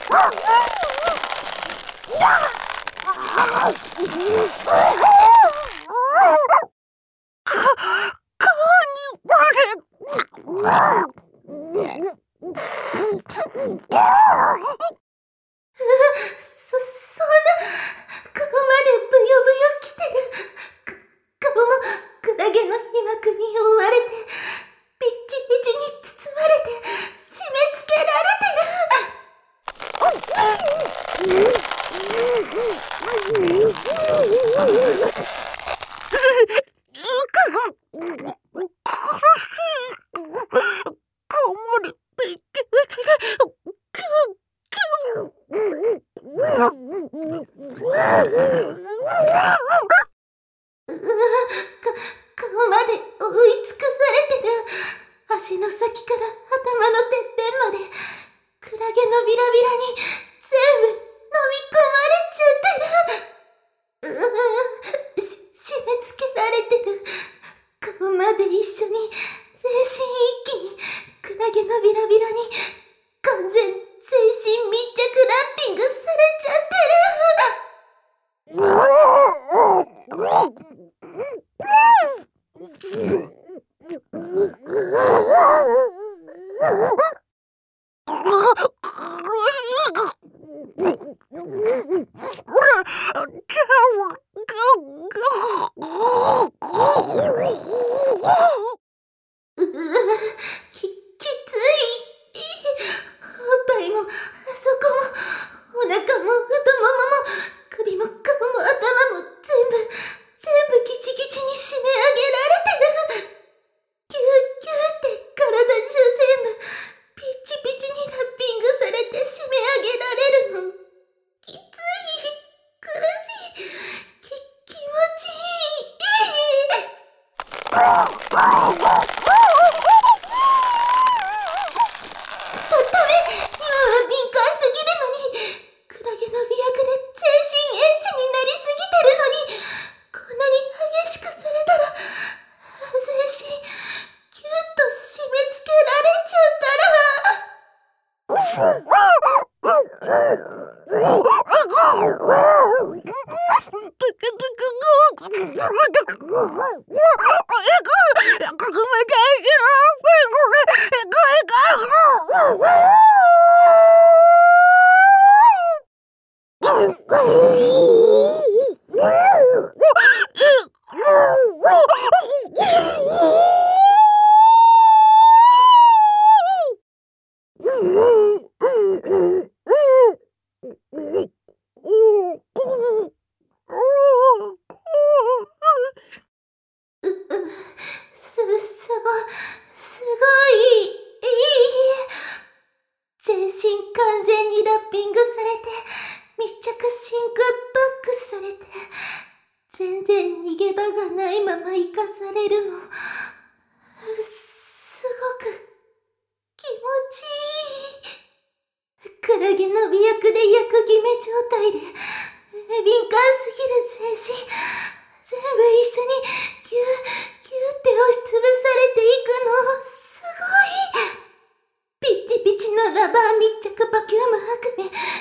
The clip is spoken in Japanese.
そんな、顔までブヨブヨきてる。顔もクラゲの皮膜に覆われて、ピッチピチに包まれて、締め付けられて顔まで覆い尽くされてる。足の先から頭のてっぺんまで、クラゲのビラビラに全部飲み込まれちゃってる。締め付けられてる。顔まで一緒に全身一気にクラゲのビラビラに完全全身密着ラッピングされちゃってる。きつい。おっぱいもあそこもお腹も太ももも首も顔も頭も全部ギチギチに締め上げられてる。キューキューって体中全部ピチピチにラッピングされて締め上げられるの。きつい、苦しい、気持ちいい。ダメ、今は敏感すぎるのに。クラゲの媚薬で全身エッチになりすぎてるのに、こんなに激しくされたら全身キュッと締め付けられちゃったら。すごい、全身完全にラッピングされて、密着真空パックされて、全然逃げ場がないまま生かされるの。すごく気持ちいい。クラゲの媚薬で薬決め状態で、敏感すぎる全身、全部一緒にギューギューって押しつぶされていくの。すごい。ピッチピチのラバー密着バキューム悪夢、